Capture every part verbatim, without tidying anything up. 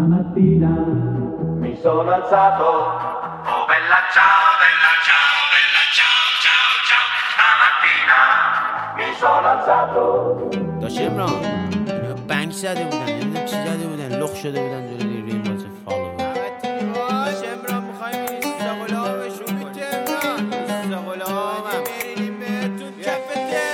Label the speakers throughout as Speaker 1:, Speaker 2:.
Speaker 1: Stamattina mi sono alzato, oh bella ciao, bella ciao, bella ciao, ciao, ciao. Stamattina mi sono alzato.
Speaker 2: داشت امران بنک زده بودن نمیدونم چی زده بودن لخ شده بودن جلوی ریم واسه فالو داشت امران میخوایم این استقلامش رو بیت امران استقلامم میرینیم بهتون کف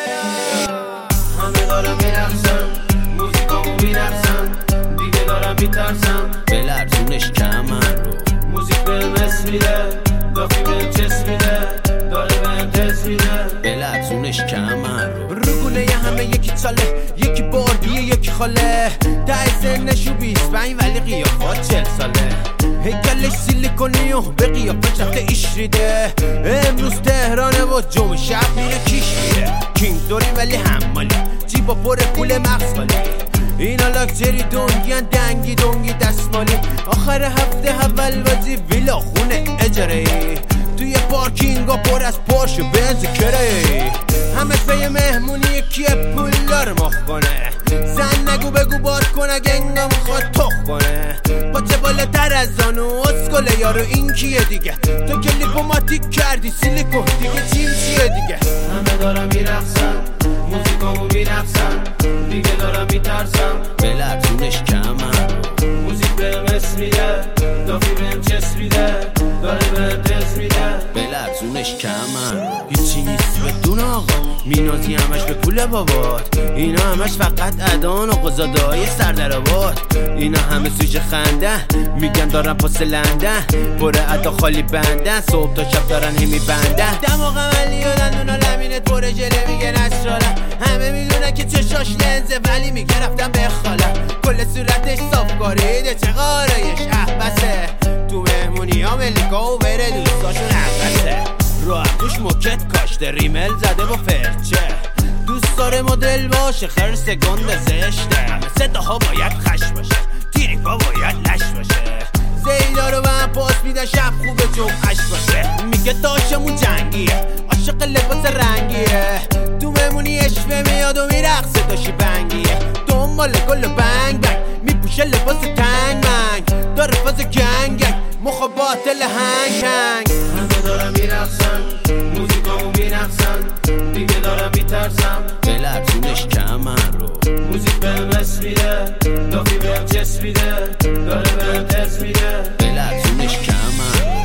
Speaker 2: تهران همه دارم میرقصم موزیکامو میرقصم دیگه دارم میترسم بلرزونش کمر رو موزیک بهم اسم میده دافی بهم چس میده داره بهم تس میده بلرزونش کمر رو رگونه یه همه یکی چاله یکی باردیه یکی خاله ده سنشو بیست پنج ولی قیافات چل ساله هیکلش سیلیکونی و به قیافت رفته ایش ریده امروز تهرانه و جمعه شب میره کیش میره کینگ دوری ولی همالی جیبا پر پول مغز خالی اینا لاکچری دونگیان دنگی دونگی دستمالی آخر هفته اول بازی ویلا خونه اجاره ای توی پارکینگا پر از پارش بنز کره همه پی مهمونی یکیه پولا رو مخ کنه زن نگو بگو باز کنه گنگا میخواد تخ کنه پاچه بالاتر از آن و اسکله یارو این کیه دیگه تو کلیپوماتیک کردی سیلیکون دیگه چیم چیه دیگه همه دارم میرقصم موزیکامو میرقصم دیگه دارم میترسم بلرزونش کمر موزیک بهم اسم میده دافی بهم چس میده داره بهم تس میده بلرزونش کمر هیچی نیست بدون آقا مینازی همش به پول بابات اینا همش فقط ادان و قزاده های سردرآباد اینا همه سوژه خنده میگن دارن پاس لندن پر ادا خالی بندن صبح تا شب دارن هی میبندن دماغم علی و دندونا لمینت پر ژله میگه نسراله همه میدونن که چشاش لنزه ولی میگه رفتم به خاله کل صورتش صاف کاریده چه قارایش احبسه تو مهمونی ها ملیکا و بره دوستاشون احبسه رو اخوش موکت کاشته ریمل زده با فرچه دوست داره مدل باشه خرس گنده زشته همه صداها باید خش باشه تیریکا باید لش باشه زیدا رو به هم پاس میده شب خوبه جمعش باشه میگه داشمون جنگیه عاشق لباس رنگیه تو مهمونی اشوه میاد و میرقصه داشی بنگیه دنبال گل و بنگ بنگ میپوشه لباس تنگ منگ داره فاز گنگ گنگ مخا باطل هنگ هنگ همه دارم میرقصن موزیکامو میرقصن دیگه دارم میترسم بلرزونش کمر رو موزیک بهم اسم میده دافی بهم چس میده داره بهم تس میده بلرزونش کمر رو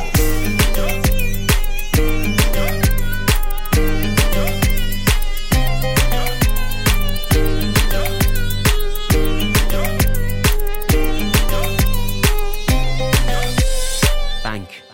Speaker 2: بانک